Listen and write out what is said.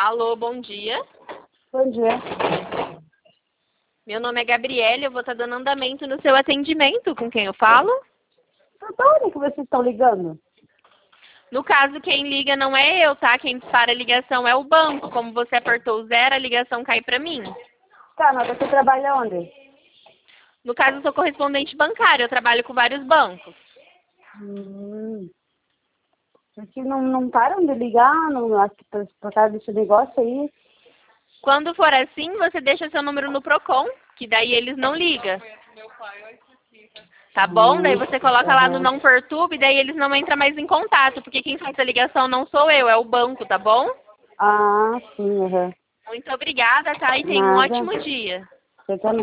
Alô, bom dia. Bom dia. Meu nome é Gabriele, eu vou estar dando andamento no seu atendimento. Com quem eu falo? Da onde que vocês estão ligando? No caso, quem liga não é eu, tá? Quem dispara a ligação é o banco. Como você apertou o 0, a ligação cai pra mim. Tá, mas você trabalha onde? No caso, eu sou correspondente bancário, eu trabalho com vários bancos. Aqui não param de ligar, não, acho que por causa desse negócio aí. Quando for assim, você deixa seu número no Procon, que daí eles não ligam. Tá bom? Daí você coloca lá no não perturbe, daí eles não entram mais em contato, porque quem faz a ligação não sou eu, é o banco, tá bom? Ah, sim, aham. Muito obrigada, tá? E tenha um Nada. ótimo dia. Você também.